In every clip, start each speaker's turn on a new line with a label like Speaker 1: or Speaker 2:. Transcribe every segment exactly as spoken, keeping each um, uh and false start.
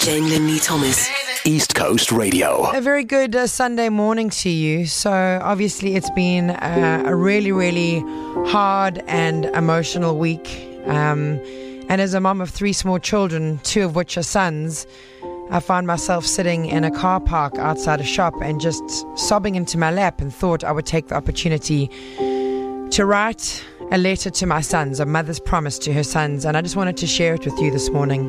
Speaker 1: Jane Linley Thomas, East Coast Radio.
Speaker 2: A very good uh, Sunday morning to you. So obviously it's been uh, a really, really hard and emotional week. Um, and as a mom of three small children, two of which are sons, I found myself sitting in a car park outside a shop and just sobbing into my lap, and thought I would take the opportunity to write a letter to my sons, a mother's promise to her sons, and I just wanted to share it with you this morning.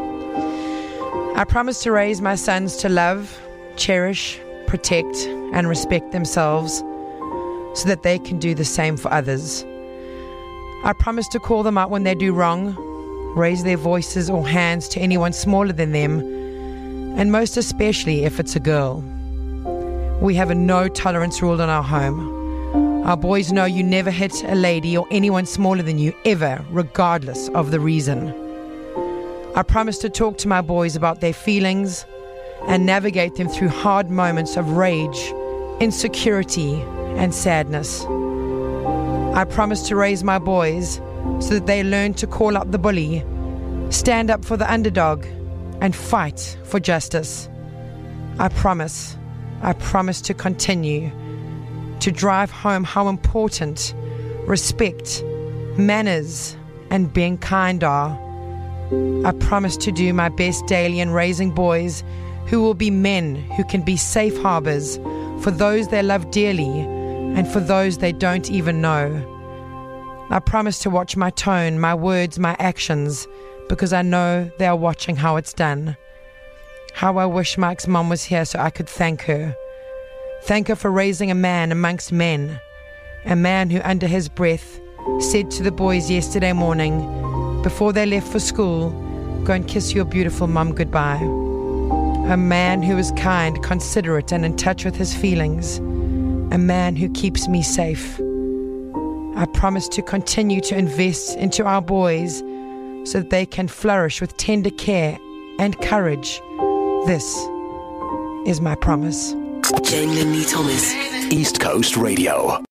Speaker 2: I promise to raise my sons to love, cherish, protect, and respect themselves so that they can do the same for others. I promise to call them out when they do wrong, raise their voices or hands to anyone smaller than them, and most especially if it's a girl. We have a no tolerance rule in our home. Our boys know you never hit a lady or anyone smaller than you ever, regardless of the reason. I promise to talk to my boys about their feelings and navigate them through hard moments of rage, insecurity, and sadness. I promise to raise my boys so that they learn to call out the bully, stand up for the underdog, and fight for justice. I promise, I promise to continue to drive home how important respect, manners, and being kind are. I promise to do my best daily in raising boys who will be men who can be safe harbors for those they love dearly and for those they don't even know. I promise to watch my tone, my words, my actions, because I know they are watching how it's done. How I wish Mike's mom was here so I could thank her. Thank her for raising a man amongst men. A man who under his breath said to the boys yesterday morning, before they left for school, go and kiss your beautiful mum goodbye. A man who is kind, considerate, and in touch with his feelings. A man who keeps me safe. I promise to continue to invest into our boys so that they can flourish with tender care and courage. This is my promise.
Speaker 1: Jane Linley Thomas, East Coast Radio.